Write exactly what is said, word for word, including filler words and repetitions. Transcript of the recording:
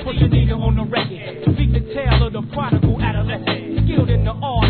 Put the nigga on the record. Speak the tale of the prodigal adolescent. Skilled in the art